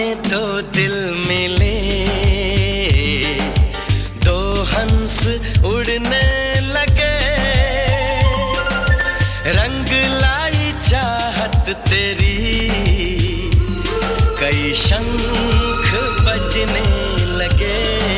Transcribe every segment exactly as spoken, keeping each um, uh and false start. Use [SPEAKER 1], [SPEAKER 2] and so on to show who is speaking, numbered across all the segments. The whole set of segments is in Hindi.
[SPEAKER 1] दीवाने दो दिल मिले, दो हंस उड़ने लगे, रंग लाई चाहत तेरी, कई शंख बजने लगे।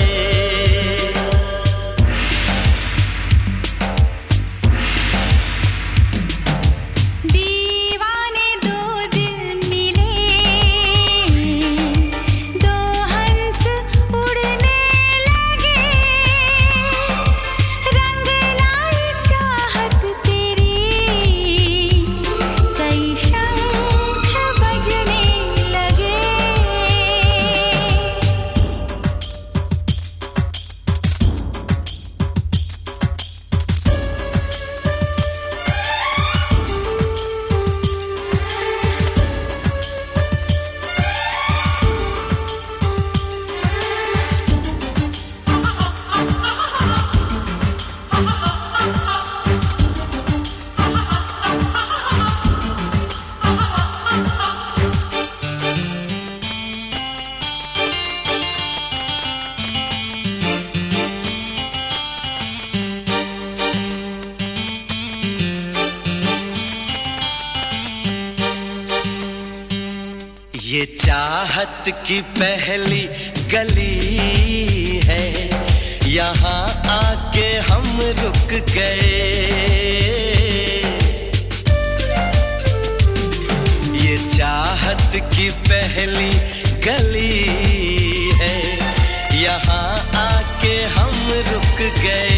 [SPEAKER 1] ये चाहत की पहली गली है, यहाँ आके हम रुक गए। ये चाहत की पहली गली है, यहाँ आके हम रुक गए।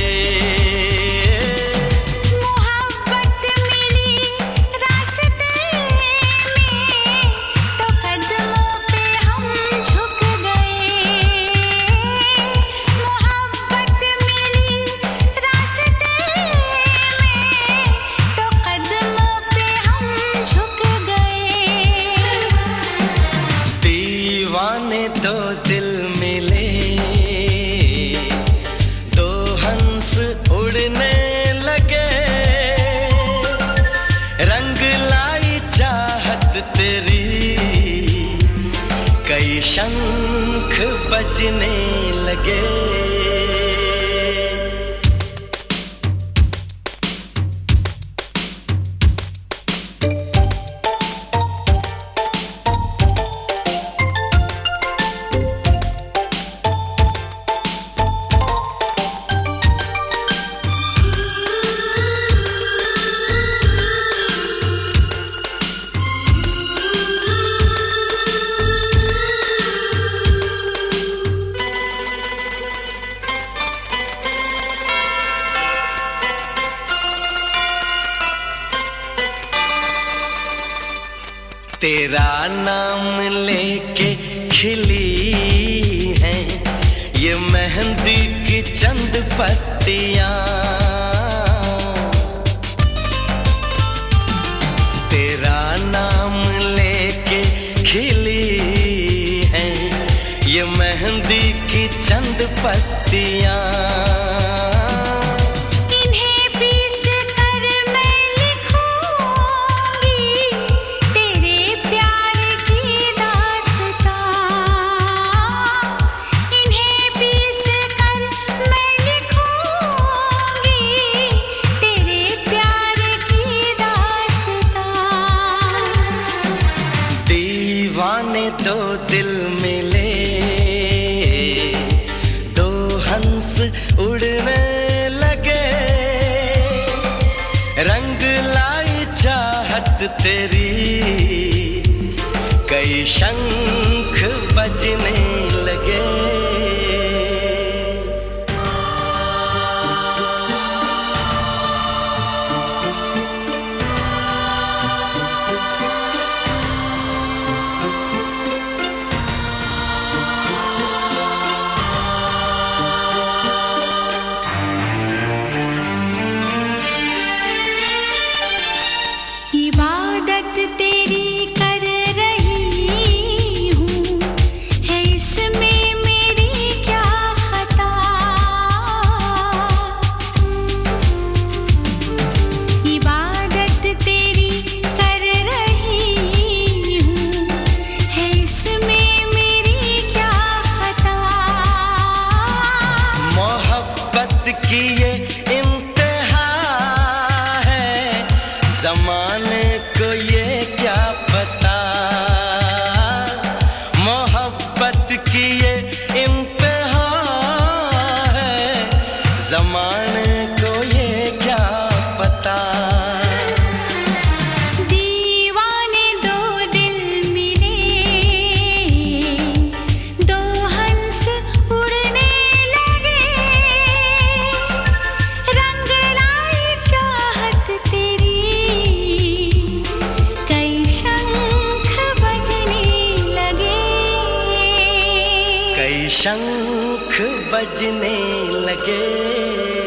[SPEAKER 1] दो दिल मिले, दो हंस उड़ने लगे, रंग लाई चाहत तेरी, कई शंख बजने लगे। तेरा नाम लेके खिली है ये मेहंदी की चंद पत्तियां, तेरा नाम लेके खिली है ये मेहंदी की चंद पत्तियां। दीवाने दो दिल मिले, दो हंस उड़ने लगे, रंग लाई चाहत तेरी, कई शंख बजने लगे।
[SPEAKER 2] इबादत तेरी कर रही हूँ, है
[SPEAKER 1] ये इम्तिहान है, ज़माने को ये क्या पता।
[SPEAKER 2] दीवाने दो दिल मिले, दो हंस उड़ने लगे, रंग लाई चाहत तेरी, कई शंख बजने लगे,
[SPEAKER 1] कई शंख बजने लगे।